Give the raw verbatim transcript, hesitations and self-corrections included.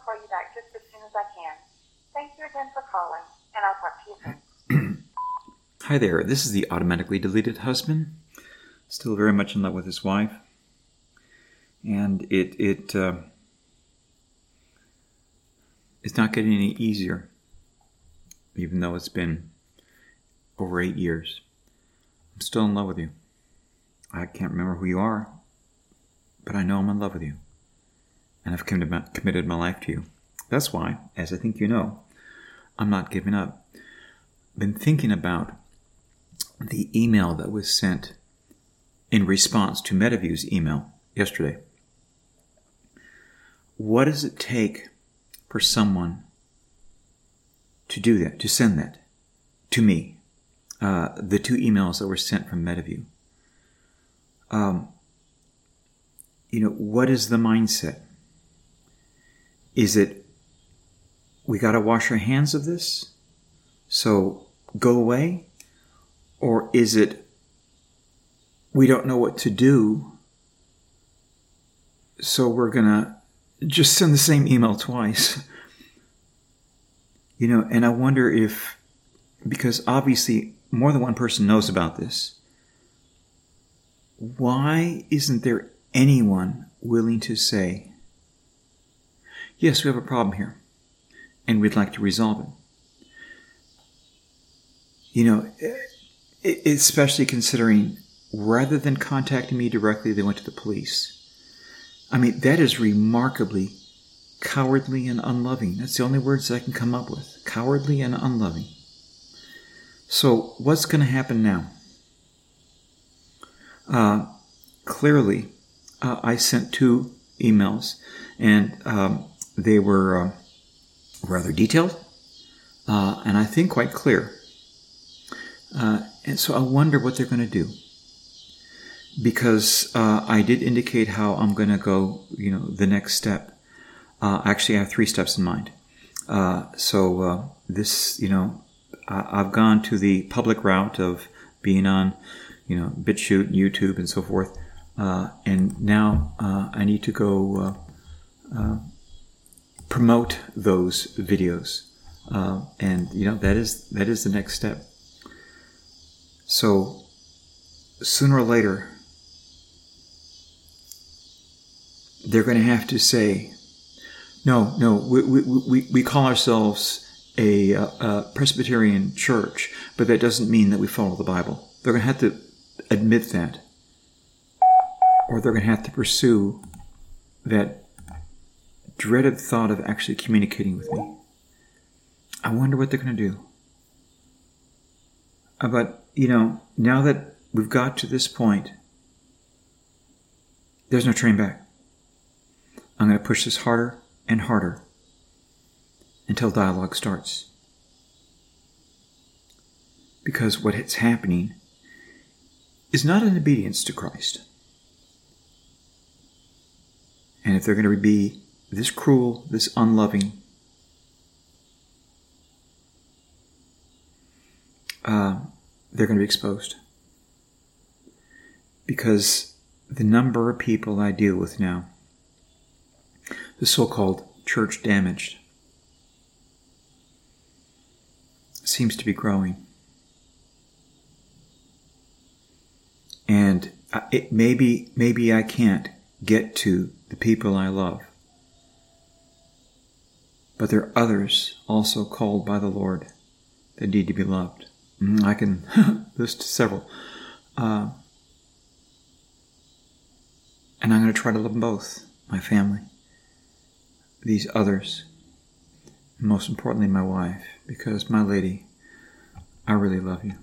call you back just as soon as I can. Thank you again for calling, and I'll talk to you soon. Hi there, this is the automatically deleted husband. Still very much in love with his wife. And it it uh, it's not getting any easier, even though it's been over eight years. I'm still in love with you. I can't remember who you are, but I know I'm in love with you. And I've committed my life to you. That's why, as I think you know, I'm not giving up. I've been thinking about the email that was sent in response to MetaView's email yesterday. What does it take for someone to do that, to send that to me? Uh, the two emails that were sent from MetaView. Um, you know, what is the mindset? Is it, we got to wash our hands of this, so go away? Or is it, we don't know what to do, so we're going to just send the same email twice? You know, and I wonder if, because obviously more than one person knows about this, why isn't there anyone willing to say, yes, we have a problem here, and we'd like to resolve it? You know, especially considering rather than contacting me directly, they went to the police. I mean, that is remarkably cowardly and unloving. That's the only words I can come up with. Cowardly and unloving. So what's going to happen now? Uh, clearly, uh, I sent two emails, and um, they were uh, rather detailed, uh, and I think quite clear. Uh, and so I wonder what they're going to do. Because uh, I did indicate how I'm going to go, you know, the next step. Uh, actually, I have three steps in mind. Uh, so uh, this, you know, I- I've gone to the public route of being on, you know, BitChute, YouTube, and so forth. Uh, and now uh, I need to go uh, uh, promote those videos. Uh, and, you know, that is that is the next step. So sooner or later, they're going to have to say, no, no, we we we, we call ourselves a, a Presbyterian church, but that doesn't mean that we follow the Bible. They're going to have to admit that, or they're going to have to pursue that dreaded thought of actually communicating with me. I wonder what they're going to do. Uh, but, you know, now that we've got to this point, there's no turning back. I'm going to push this harder and harder until dialogue starts. Because what's happening is not an obedience to Christ. And if they're going to be this cruel, this unloving, uh, they're going to be exposed. Because the number of people I deal with now, the so-called church damaged, seems to be growing. And it, maybe, maybe I can't get to the people I love. But there are others also called by the Lord that need to be loved. I can list several. Uh, and I'm going to try to love them both. My family, these others, and most importantly my wife, because my lady, I really love you.